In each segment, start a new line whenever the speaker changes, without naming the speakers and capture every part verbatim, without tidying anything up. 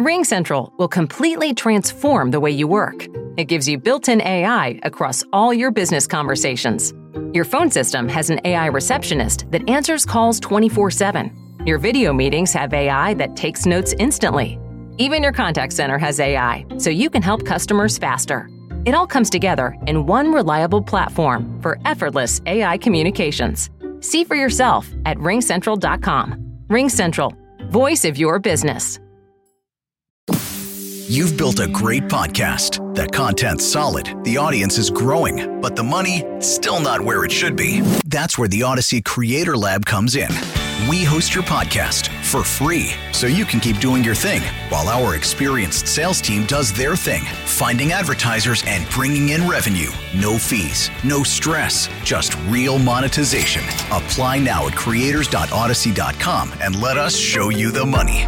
RingCentral will completely transform the way you work. It gives you built-in A I across all your business conversations. Your phone system has an A I receptionist that answers calls twenty-four seven. Your video meetings have A I that takes notes instantly. Even your contact center has A I, so you can help customers faster. It all comes together in one reliable platform for effortless A I communications. See for yourself at ring central dot com. RingCentral, voice of your business.
You've built a great podcast. That content's solid, the audience is growing, but the money, still not where it should be. That's where the Odyssey Creator Lab comes in. We host your podcast for free, so you can keep doing your thing, while our experienced sales team does their thing, finding advertisers and bringing in revenue. No fees, no stress, just real monetization. Apply now at creators dot odyssey dot com and let us show you the money.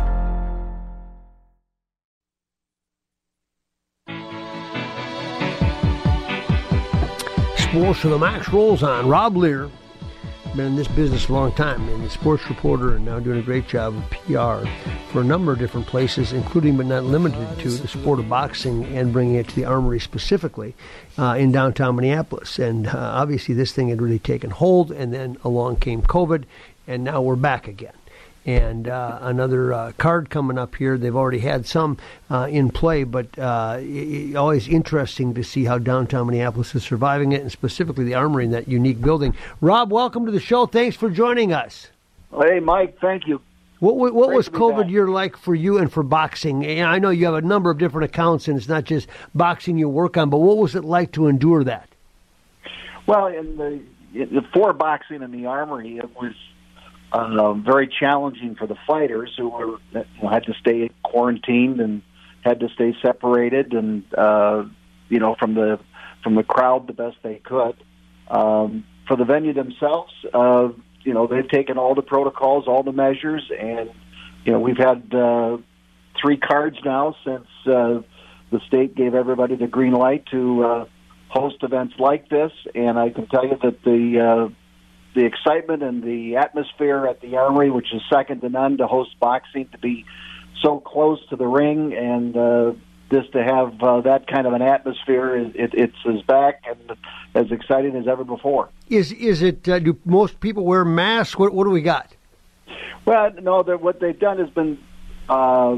Sports to the Max rolls on. Rob Lear, been in this business a long time, and a sports reporter, and now doing a great job of P R for a number of different places, including but not limited to the sport of boxing, and bringing it to the Armory specifically uh, in downtown Minneapolis. And uh, obviously this thing had really taken hold, and then along came COVID, and now we're back again. And uh, another uh, card coming up here. They've already had some uh, in play, but uh, it, always interesting to see how downtown Minneapolis is surviving it, and specifically the Armory in that unique building. Rob, welcome to the show. Thanks for joining us.
Hey, Mike, thank you.
What, what, what was COVID year like for you and for boxing? And I know you have a number of different accounts, and it's not just boxing you work on, but what was it like to endure that?
Well, in the, in the for boxing in the Armory, it was Uh, very challenging for the fighters who were you know, had to stay quarantined and had to stay separated and uh, you know from the from the crowd the best they could. Um, for the venue themselves, uh, you know they've taken all the protocols, all the measures, and you know we've had uh, three cards now since uh, the state gave everybody the green light to uh, host events like this, and I can tell you that the uh, the excitement and the atmosphere at the Armory, which is second to none to host boxing, to be so close to the ring, and uh, just to have uh, that kind of an atmosphere, it, it's as back and as exciting as ever before.
Is is it? Uh, do most people wear masks? What, what do we got?
Well, no. What they've done has been uh,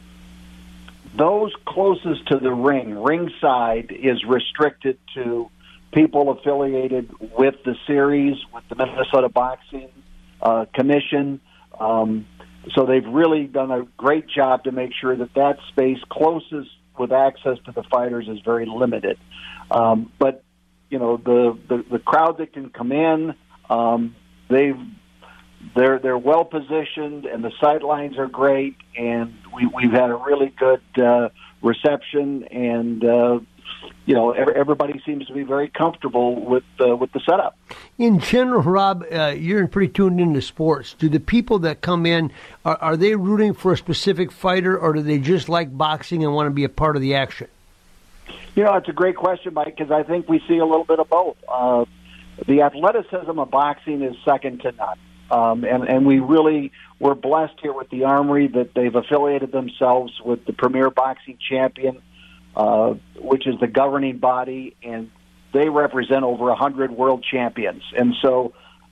those closest to the ring, ringside, is restricted to people affiliated with the series, with the Minnesota Boxing uh, Commission. Um, so they've really done a great job to make sure that that space closest with access to the fighters is very limited. Um, but, you know, the, the, the crowd that can come in, um, they've, they're, they're well positioned, and the sidelines are great, and we, we've had a really good uh, reception, and uh, you know, everybody seems to be very comfortable with uh, with the setup.
In general, Rob, uh, you're pretty tuned into sports. Do the people that come in, are, are they rooting for a specific fighter, or do they just like boxing and want to be a part of the action?
You know, it's a great question, Mike, because I think we see a little bit of both. Uh, the athleticism of boxing is second to none. Um, and, and we really were blessed here with the Armory that they've affiliated themselves with the premier boxing champion, Uh, which is the governing body, and they represent over one hundred world champions. And so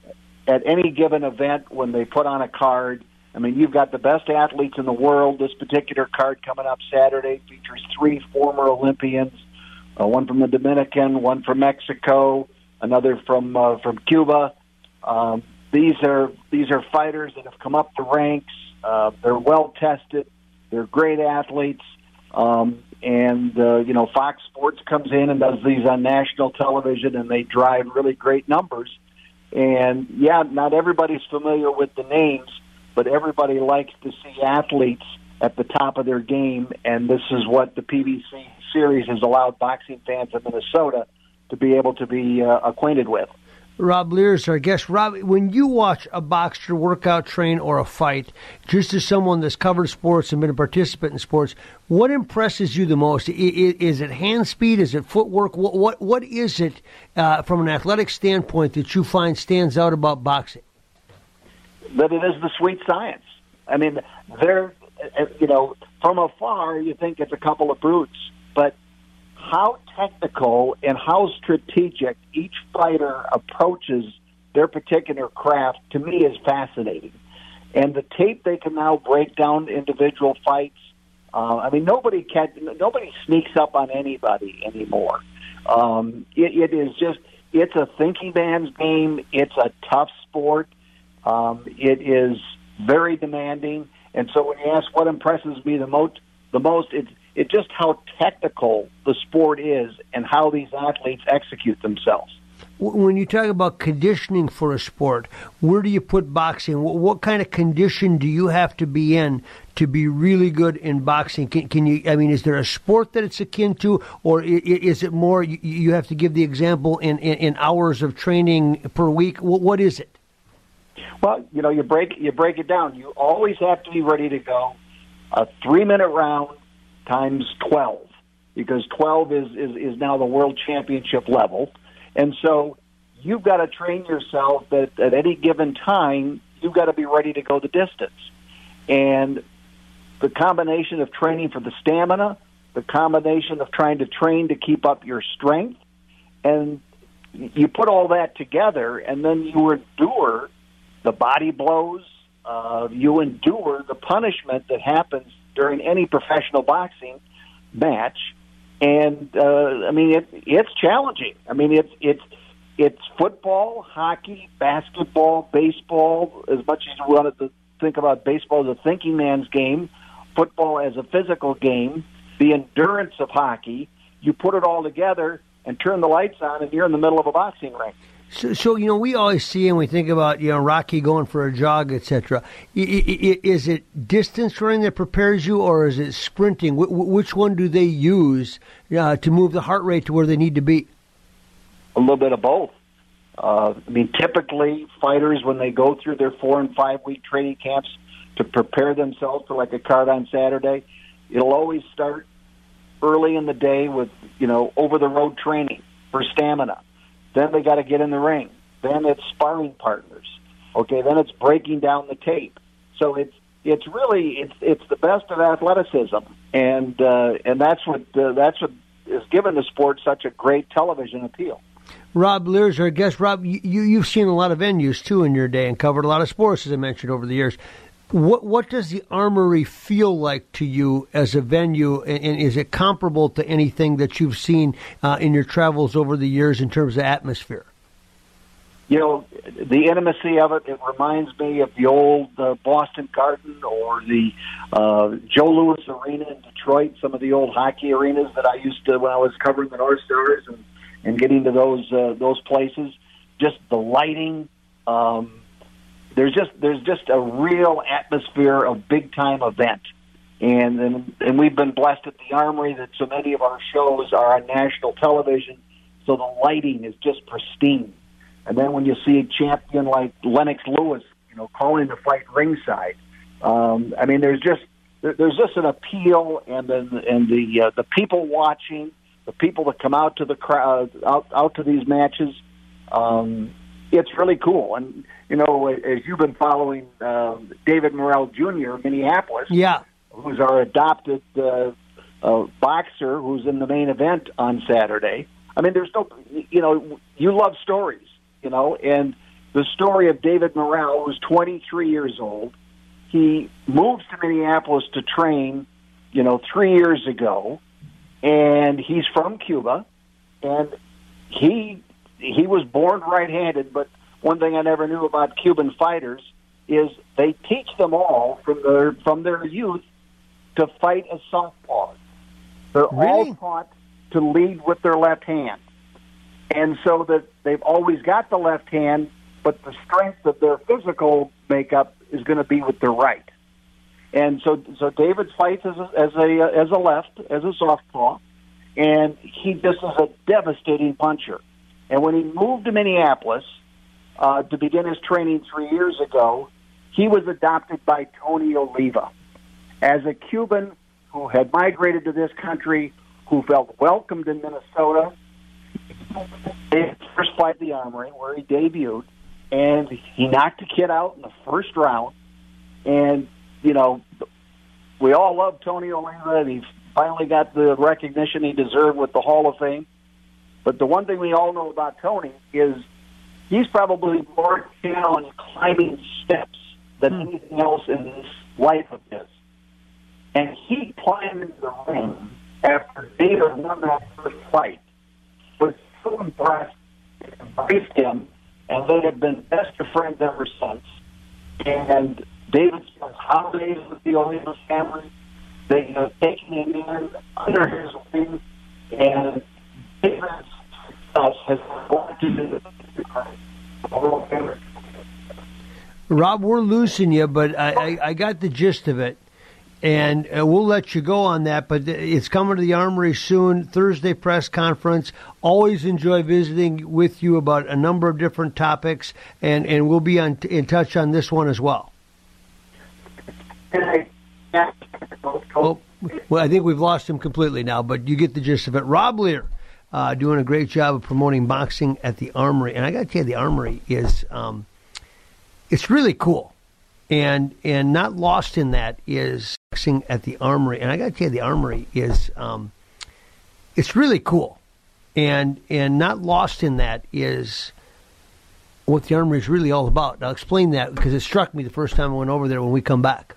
at any given event, when they put on a card, I mean, you've got the best athletes in the world. This particular card coming up Saturday features three former Olympians, uh, one from the Dominican, one from Mexico, another from uh, from Cuba. Um, these are these are fighters that have come up the ranks. Uh, they're well-tested. They're great athletes. Um, and, uh, you know, Fox Sports comes in and does these on national television, and they drive really great numbers. And, yeah, not everybody's familiar with the names, but everybody likes to see athletes at the top of their game, and this is what the P B C series has allowed boxing fans in Minnesota to be able to be uh, acquainted with.
Rob Lear is our guest. Rob, when you watch a boxer work out, train, or a fight, just as someone that's covered sports and been a participant in sports, what impresses you the most? Is it hand speed? Is it footwork? What what, what is it uh, from an athletic standpoint that you find stands out about boxing?
That it is the sweet science. I mean, they're you know, from afar, you think it's a couple of brutes. But how technical and how strategic each fighter approaches their particular craft, to me, is fascinating. And the tape they can now break down individual fights. Uh, I mean, nobody can, nobody sneaks up on anybody anymore. Um, it, it is just, it's a thinking man's game. It's a tough sport. Um, it is very demanding. And so when you ask what impresses me the most, the most, it's it's just how technical the sport is and how these athletes execute themselves.
When you talk about conditioning for a sport, where do you put boxing? What kind of condition do you have to be in to be really good in boxing? Can, can you? I mean, is there a sport that it's akin to, or is it more you have to give the example in, in, in hours of training per week? What is it?
Well, you know, you break you break it down. You always have to be ready to go. A three-minute round times twelve, because twelve is, is, is now the world championship level. And so you've got to train yourself that at any given time, you've got to be ready to go the distance. And the combination of training for the stamina, the combination of trying to train to keep up your strength, and you put all that together, and then you endure the body blows, uh, you endure the punishment that happens during any professional boxing match. And uh, I mean, it, it's challenging. I mean, it's it's it's football, hockey, basketball, baseball. As much as you wanted to think about baseball as a thinking man's game, football as a physical game, the endurance of hockey. You put it all together and turn the lights on, and you're in the middle of a boxing ring.
So, so, you know, we always see and we think about, you know, Rocky going for a jog, et cetera. Is it distance running that prepares you, or is it sprinting? Which one do they use uh, to move the heart rate to where they need to be?
A little bit of both. Uh, I mean, typically fighters, when they go through their four- and five-week training camps to prepare themselves for like a card on Saturday, it'll always start early in the day with, you know, over-the-road training for stamina. Then they got to get in the ring. Then it's sparring partners. Okay, then it's breaking down the tape. So it's it's really it's it's the best of athleticism, and uh, and that's what uh, that's what has given the sport such a great television appeal.
Rob Lear is our guest. Rob, you you've seen a lot of venues too in your day and covered a lot of sports, as I mentioned, over the years. What what does the Armory feel like to you as a venue, and, and is it comparable to anything that you've seen uh, in your travels over the years in terms of atmosphere?
You know, the intimacy of it, it reminds me of the old uh, Boston Garden or the uh, Joe Louis Arena in Detroit, some of the old hockey arenas that I used to when I was covering the North Stars and, and getting to those uh, those places. Just the lighting. Um, There's just there's just a real atmosphere of big time event, and, and and we've been blessed at the Armory that so many of our shows are on national television, so the lighting is just pristine. And then when you see a champion like Lennox Lewis, you know, calling the fight ringside, um, I mean, there's just there, there's just an appeal, and then and the uh, the people watching, the people that come out to the crowd, out out to these matches. Um, It's really cool. And, you know, as you've been following uh, David Morrell Junior in Minneapolis,
yeah,
who's our adopted uh, uh, boxer who's in the main event on Saturday. I mean, there's no, you know, you love stories, you know, and the story of David Morrell, who's twenty-three years old, he moved to Minneapolis to train, you know, three years ago, and he's from Cuba, and he... He was born right-handed, but one thing I never knew about Cuban fighters is they teach them all from their from their youth to fight as southpaws. They're
really?
all taught to lead with their left hand, and so that they've always got the left hand, but the strength of their physical makeup is going to be with their right. And so, so David fights as a, as a as a left, as a southpaw, and he just is a devastating puncher. And when he moved to Minneapolis uh, to begin his training three years ago, he was adopted by Tony Oliva. As a Cuban who had migrated to this country, who felt welcomed in Minnesota, his first fight at the Armory, where he debuted, and he knocked the kid out in the first round. And, you know, we all love Tony Oliva, and he finally got the recognition he deserved with the Hall of Fame. But the one thing we all know about Tony is he's probably more challenged climbing steps than anything else in this life of his. And he climbed into the ring after David won that first fight. Was so impressed, embraced him, and they have been best of friends ever since. And David spends holidays with the Oliva family. They have taken him in under his wing, and David's success has a lot to do with it.
Rob, we're losing you, but I, I, I got the gist of it, and uh, we'll let you go on that, but it's coming to the Armory soon, Thursday press conference. Always enjoy visiting with you about a number of different topics, and, and we'll be on, in touch on this one as well. Oh, well, I think we've lost him completely now, but you get the gist of it. Rob Lear, uh, doing a great job of promoting boxing at the Armory, and I got to tell you, the Armory is um, it's really cool, and and not lost in that is boxing at the Armory, and I got to tell you, the Armory is um, it's really cool, and and not lost in that is what the Armory is really all about. I'll explain that because it struck me the first time I went over there when we come back.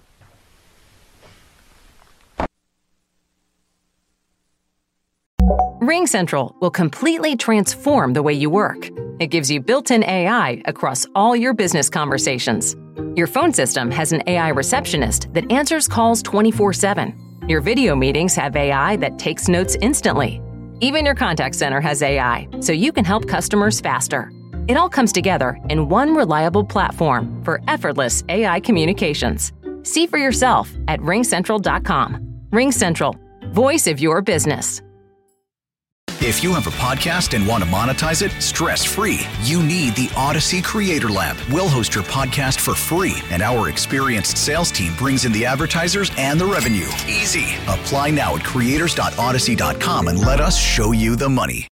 RingCentral will completely transform the way you work. It gives you built-in A I across all your business conversations. Your phone system has an A I receptionist that answers calls twenty-four seven. Your video meetings have A I that takes notes instantly. Even your contact center has A I, so you can help customers faster. It all comes together in one reliable platform for effortless A I communications. See for yourself at ring central dot com. RingCentral, voice of your business.
If you have a podcast and want to monetize it stress-free, you need the Odyssey Creator Lab. We'll host your podcast for free, and our experienced sales team brings in the advertisers and the revenue. Easy. Apply now at creators dot odyssey dot com and let us show you the money.